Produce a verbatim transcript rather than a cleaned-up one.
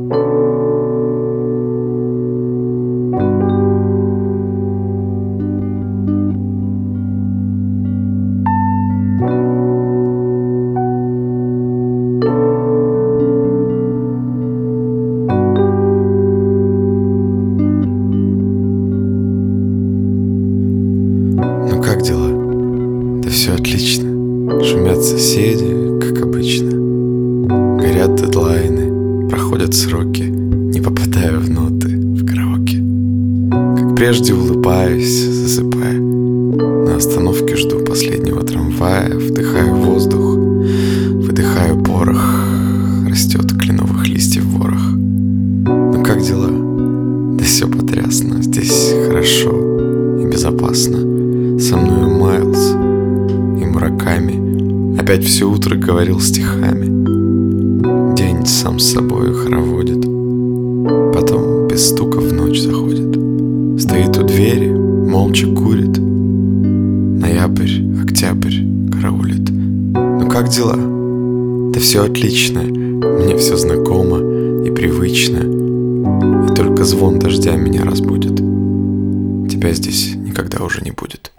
Ну как дела? Да все отлично. Шумят соседи, как обычно. Горят дедлайны, проходят сроки. Не попадаю в ноты в караоке. Как прежде улыбаюсь, засыпая. На остановке жду последнего трамвая. Вдыхаю воздух, выдыхаю порох. Растет кленовых листьев ворох. Ну как дела? Да все потрясно. Здесь хорошо и безопасно. Со мною Майлз и Мураками. Опять все утро говорил стихами. День сам с собою хороводит. Потом без стука в ночь заходит. Стоит у двери, молча курит. Ноябрь, октябрь караулит. Ну как дела? Да все отлично. Мне все знакомо и привычно. И только звон дождя меня разбудит. Тебя здесь никогда уже не будет.